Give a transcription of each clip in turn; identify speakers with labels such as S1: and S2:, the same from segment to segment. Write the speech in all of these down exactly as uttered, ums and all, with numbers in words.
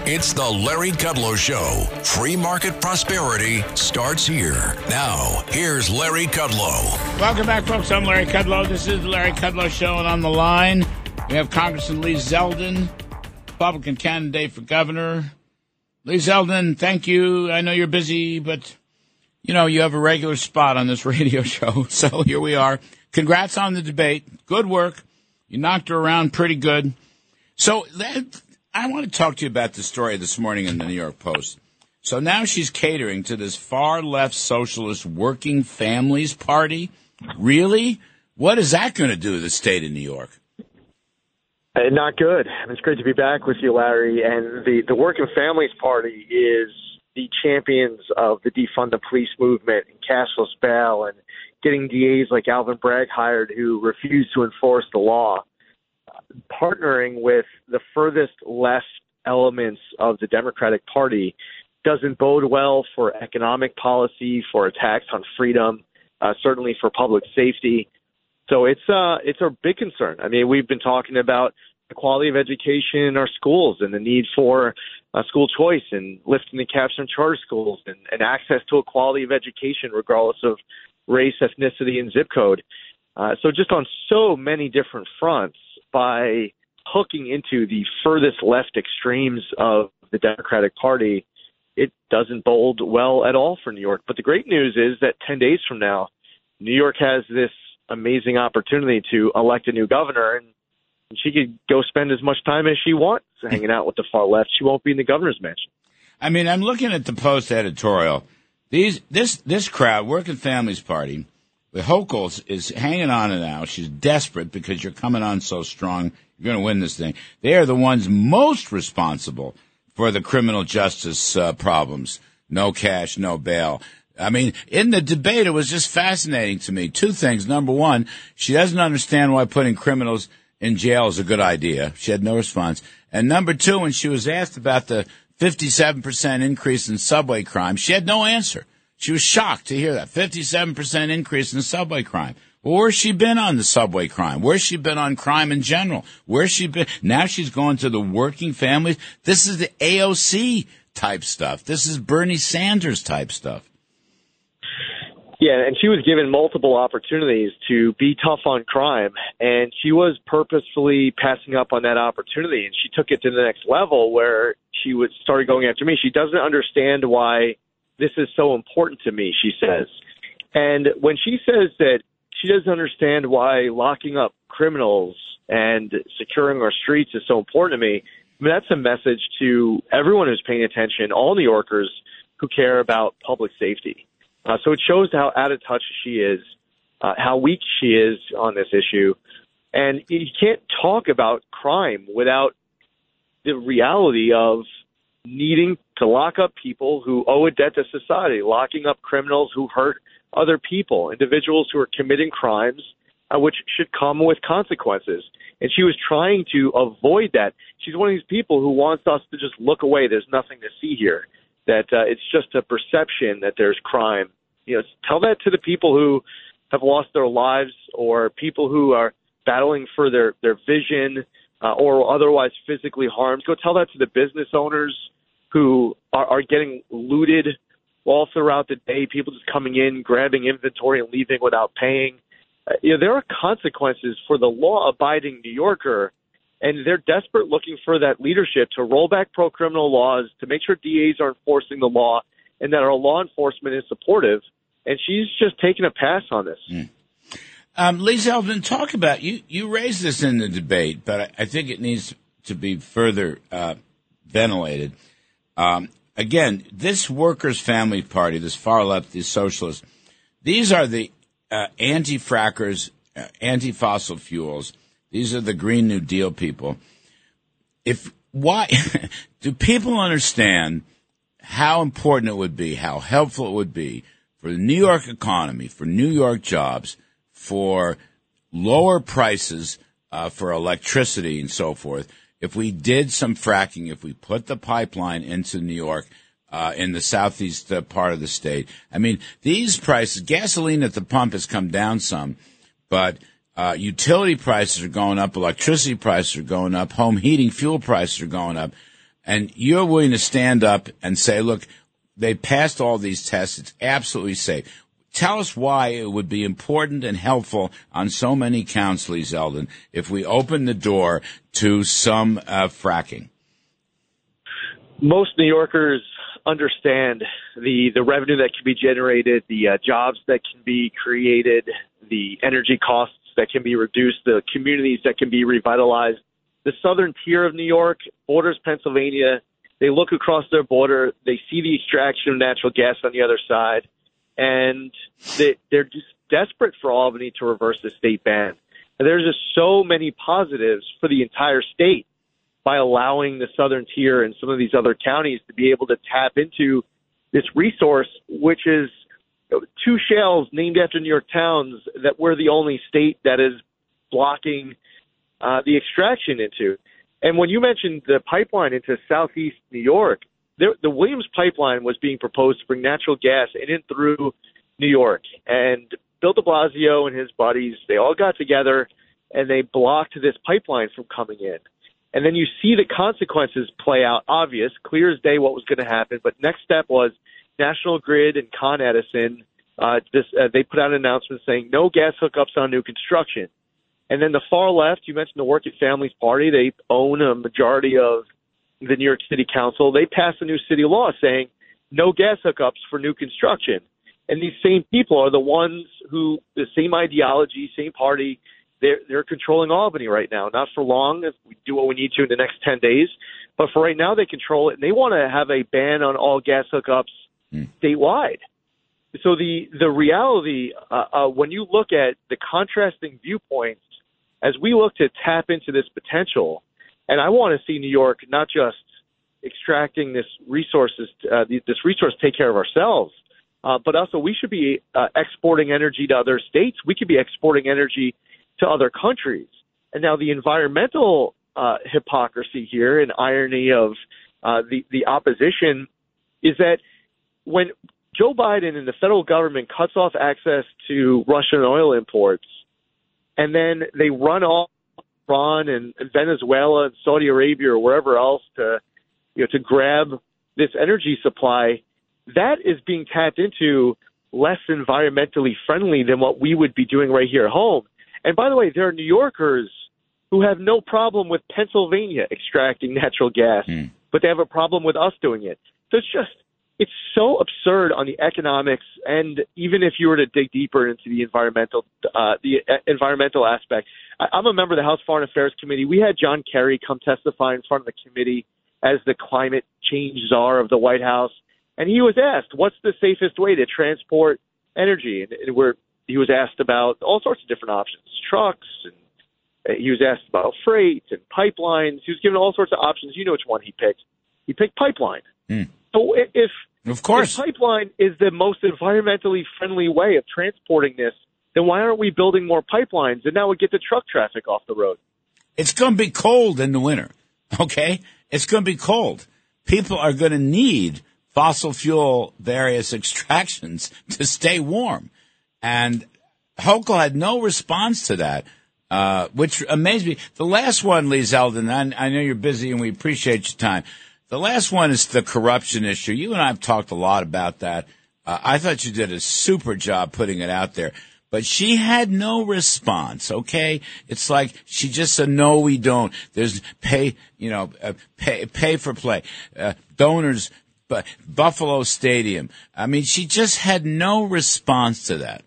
S1: It's the Larry Kudlow Show. Free market prosperity starts here. Now, here's Larry Kudlow.
S2: Welcome back, folks. I'm Larry Kudlow. This is the Larry Kudlow Show, and on the line, we have Congressman Lee Zeldin, Republican candidate for governor. Lee Zeldin, thank you. I know you're busy, but, you know, you have a regular spot on this radio show, so here we are. Congrats on the debate. Good work. You knocked her around pretty good. So that, I want to talk to you about the story this morning in the New York Post. So now she's catering to this far-left socialist Working Families Party. Really? What is that going to do to the state of New York?
S3: Uh, not good. It's great to be back with you, Larry. And the, the Working Families Party is the champions of the defund the police movement and cashless bail and getting D As like Alvin Bragg hired who refuse to enforce the law. Partnering with the furthest left elements of the Democratic Party doesn't bode well for economic policy, for attacks on freedom, uh, certainly for public safety. So it's uh, it's a big concern. I mean, we've been talking about the quality of education in our schools and the need for uh, school choice and lifting the caps on charter schools and, and access to a quality of education regardless of race, ethnicity, and zip code. Uh, so just on so many different fronts, by hooking into the furthest left extremes of the Democratic Party, it doesn't bode well at all for New York. But the great news is that ten days from now, New York has this amazing opportunity to elect a new governor, and she could go spend as much time as she wants hanging out with the far left. She won't be in the governor's mansion.
S2: I mean, I'm looking at the Post editorial. These, this, this crowd, Working Families Party, the Hochul is hanging on it now. She's desperate because you're coming on so strong. You're going to win this thing. They are the ones most responsible for the criminal justice uh, problems. No cash, no bail. I mean, in the debate, it was just fascinating to me. Two things. Number one, she doesn't understand why putting criminals in jail is a good idea. She had no response. And number two, when she was asked about the fifty-seven percent increase in subway crime, she had no answer. She was shocked to hear that. fifty-seven percent increase in subway crime. Well, where's she been on the subway crime? Where's she been on crime in general? Where's she been? Now she's going to the working families. This is the A O C type stuff. This is Bernie Sanders type stuff.
S3: Yeah, and she was given multiple opportunities to be tough on crime, and she was purposefully passing up on that opportunity, and she took it to the next level where she would started going after me. She doesn't understand why this is so important to me, she says. And when she says that she doesn't understand why locking up criminals and securing our streets is so important to me, I mean, that's a message to everyone who's paying attention, all New Yorkers who care about public safety. Uh, so it shows how out of touch she is, uh, how weak she is on this issue. And you can't talk about crime without the reality of needing to lock up people who owe a debt to society, locking up criminals who hurt other people, individuals who are committing crimes, uh, which should come with consequences. And she was trying to avoid that. She's one of these people who wants us to just look away. There's nothing to see here, that uh, it's just a perception that there's crime. You know, tell that to the people who have lost their lives or people who are battling for their, their vision uh, or otherwise physically harmed. Go tell that to the business owners who are, are getting looted all throughout the day, people just coming in, grabbing inventory and leaving without paying. Uh, you know, there are consequences for the law-abiding New Yorker, and they're desperate looking for that leadership to roll back pro-criminal laws, to make sure D As are enforcing the law, and that our law enforcement is supportive. And she's just taking a pass on this.
S2: Mm. Um, Lee Zeldin, talk about, you, you raised this in the debate, but I, I think it needs to be further uh, ventilated. Um, again, this Workers' Family Party, this far left, these socialists, these are the uh, anti-frackers, uh, anti-fossil fuels. These are the Green New Deal people. If why do people understand how important it would be, how helpful it would be for the New York economy, for New York jobs, for lower prices uh, for electricity and so forth, if we did some fracking, if we put the pipeline into New York, uh, in the southeast uh, part of the state? I mean, these prices, gasoline at the pump has come down some, but uh, utility prices are going up, electricity prices are going up, home heating fuel prices are going up. and you're willing to stand up and say, look, they passed all these tests. It's absolutely safe. Tell us why it would be important and helpful on so many counts, Lee Zeldin, if we open the door to some uh, fracking.
S3: Most New Yorkers understand the, the revenue that can be generated, the uh, jobs that can be created, the energy costs that can be reduced, the communities that can be revitalized. The southern tier of New York borders Pennsylvania. They look across their border. They see the extraction of natural gas on the other side. And they, they're just desperate for Albany to reverse the state ban. And there's just so many positives for the entire state by allowing the southern tier and some of these other counties to be able to tap into this resource, which is two shales named after New York towns that we're the only state that is blocking uh, the extraction into. And when you mentioned the pipeline into southeast New York, there, the Williams pipeline was being proposed to bring natural gas in and through New York. And Bill de Blasio and his buddies, they all got together and they blocked this pipeline from coming in. And then you see the consequences play out, obvious, clear as day what was going to happen. But next step was National Grid and Con Edison, uh, this, uh, they put out an announcement saying no gas hookups on new construction. And then the far left, you mentioned the Working Families Party, they own a majority of the New York City Council. They passed a new city law saying no gas hookups for new construction. And these same people are the ones who, the same ideology, same party, they're, they're controlling Albany right now. Not for long, if we do what we need to in the next ten days. But for right now, they control it, and they want to have a ban on all gas hookups mm. statewide. So the, the reality, uh, uh, when you look at the contrasting viewpoints, as we look to tap into this potential, and I want to see New York not just extracting this resources, uh, this resource, take care of ourselves, uh, but also we should be uh, exporting energy to other states. We could be exporting energy to other countries. And now the environmental uh, hypocrisy here and irony of uh, the, the opposition is that when Joe Biden and the federal government cuts off access to Russian oil imports, and then they run off Iran and Venezuela and Saudi Arabia or wherever else to, you know, to grab this energy supply, that is being tapped into less environmentally friendly than what we would be doing right here at home. And by the way, there are New Yorkers who have no problem with Pennsylvania extracting natural gas, mm. but they have a problem with us doing it. So it's just, it's so absurd on the economics, and even if you were to dig deeper into the environmental, uh, the environmental aspect. I, I'm a member of the House Foreign Affairs Committee. We had John Kerry come testify in front of the committee as the climate change czar of the White House, and he was asked, "What's the safest way to transport energy?" And, and we're He was asked about all sorts of different options, trucks, and he was asked about freight and pipelines. He was given all sorts of options. You know which one he picked. He picked pipeline. Mm. So if,
S2: of course,
S3: if pipeline is the most environmentally friendly way of transporting this, then why aren't we building more pipelines? And now we get the truck traffic off the road.
S2: It's going to be cold in the winter, okay? It's going to be cold. People are going to need fossil fuel various extractions to stay warm. And Hochul had no response to that, uh, which amazed me. The last one, Lee Zeldin, I, I know you're busy and we appreciate your time. The last one is the corruption issue. You and I have talked a lot about that. Uh, I thought you did a super job putting it out there. But she had no response, okay? It's like she just said, no, we don't. There's pay, you know, uh, pay, pay for play. Uh, donors, but Buffalo Stadium. I mean, she just had no response to that.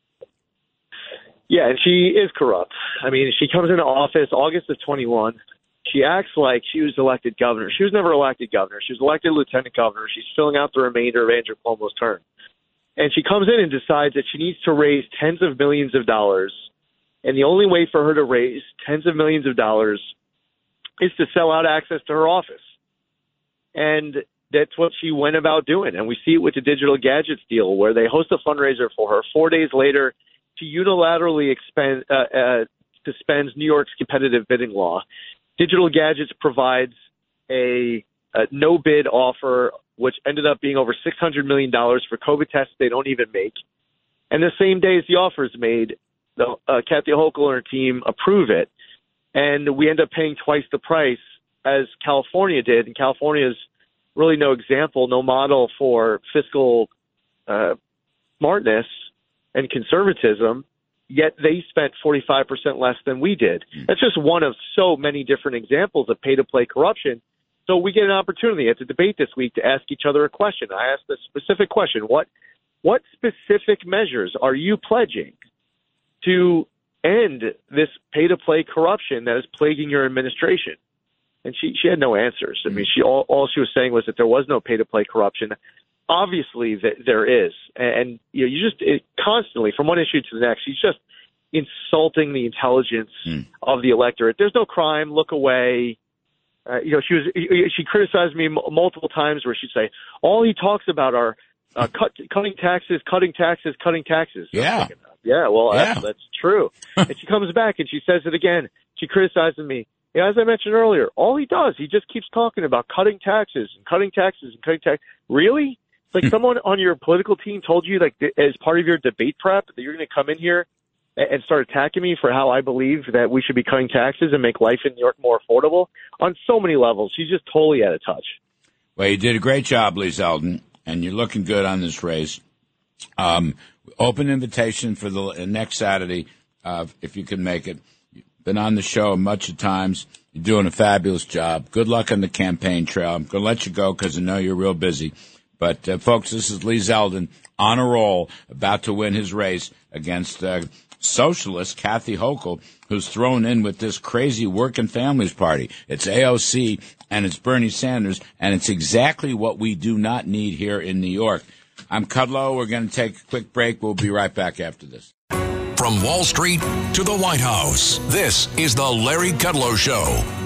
S3: Yeah, and she is corrupt. I mean, she comes into office August of twenty-one. She acts like she was elected governor. She was never elected governor. She was elected lieutenant governor. She's filling out the remainder of Andrew Cuomo's term. And she comes in and decides that she needs to raise tens of millions of dollars. And the only way for her to raise tens of millions of dollars is to sell out access to her office. And that's what she went about doing. And we see it with the Digital Gadgets deal, where they host a fundraiser for her. Four days later, she unilaterally expend, uh, uh, suspends New York's competitive bidding law. Digital Gadgets provides a, a no-bid offer, which ended up being over six hundred million dollars for COVID tests they don't even make. And the same day as the offer is made, the, uh, Kathy Hochul and her team approve it, and we end up paying twice the price as California did, and California is really no example, no model for fiscal uh, smartness and conservatism, yet they spent forty-five percent less than we did. That's just one of so many different examples of pay-to-play corruption. So we get an opportunity at the debate this week to ask each other a question. I asked a specific question. What what specific measures are you pledging to end this pay-to-play corruption that is plaguing your administration? And she, she had no answers. I mean, she all, all she was saying was that there was no pay-to-play corruption. Obviously, that there is. And, you know, you just it, constantly, from one issue to the next, she's just insulting the intelligence mm. of the electorate. There's no crime. Look away. Uh, you know, she was she criticized me m- multiple times where she'd say, all he talks about are uh, cut, cutting taxes, cutting taxes, cutting taxes.
S2: Yeah.
S3: Thinking, yeah, well,
S2: yeah.
S3: That's, that's true. And she comes back and she says it again. She criticizes me. You know, as I mentioned earlier, all he does, he just keeps talking about cutting taxes and cutting taxes and cutting taxes. Really? Like someone on your political team told you, like, as part of your debate prep, that you're going to come in here and start attacking me for how I believe that we should be cutting taxes and make life in New York more affordable on so many levels. She's just totally out of touch.
S2: Well, you did a great job, Lee Zeldin, and you're looking good on this race. Um, open invitation for the next Saturday, uh, if you can make it. You've been on the show a bunch of times. You're doing a fabulous job. Good luck on the campaign trail. I'm going to let you go because I know you're real busy. But, uh, folks, this is Lee Zeldin on a roll, about to win his race against uh, socialist Kathy Hochul, who's thrown in with this crazy Working Families Party. It's A O C and it's Bernie Sanders, and it's exactly what we do not need here in New York. I'm Kudlow. We're going to take a quick break. We'll be right back after this.
S1: From Wall Street to the White House, this is the Larry Kudlow Show.